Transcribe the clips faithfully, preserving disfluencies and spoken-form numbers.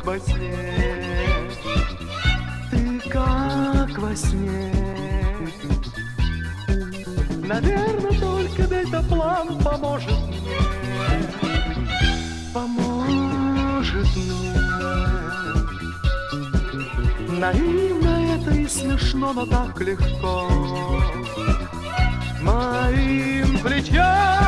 во сне, ты как во сне. Наверное, только дельтаплан поможет мне, поможет мне. Наивно это и смешно, но так легко. Моим плечам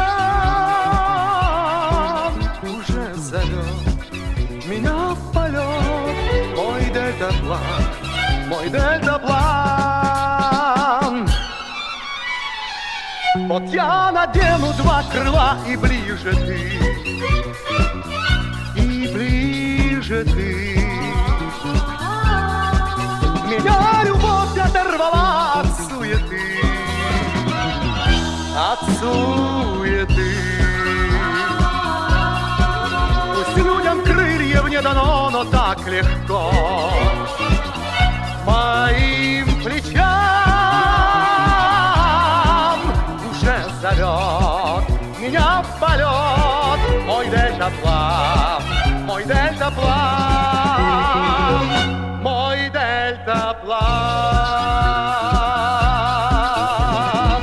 уже зовет меня в полет мой дельтаплан, мой дельтаплан. Вот я надену два крыла, и ближе ты, и ближе ты. Меня любовь оторвала от суеты, от суеты. Пусть людям крыльев не дано, но так легко моим плечам уже зовет меня в полет мой дельтаплан, мой дельтаплан, мой дельтаплан.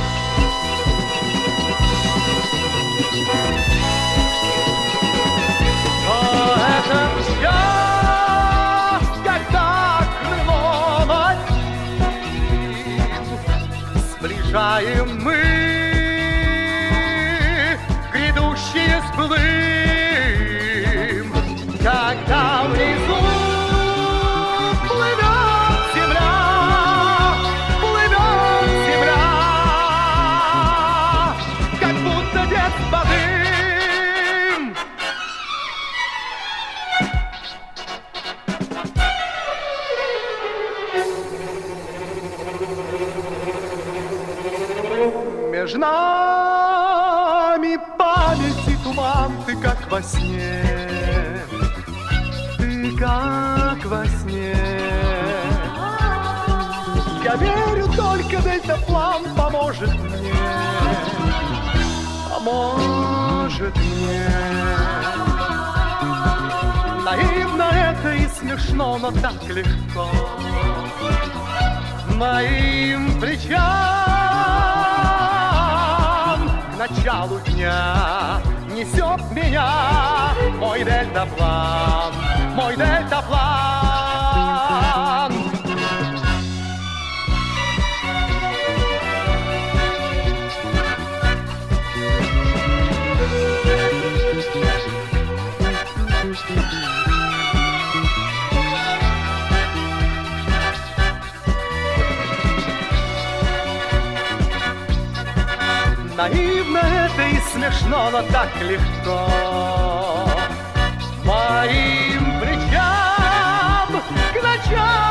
Но это час, когда крыло молчит, сближаем мы грядущие с былым, когда внизу между нами память и туман, ты как во сне, ты как во сне. Я верю, только дельтаплан поможет мне, поможет мне. Наивно это и смешно, но так легко моим плечам к началу дня несет меня мой дельтаплан, мой дельтаплан. Наивно это и смешно, но так легко моим плечам к началу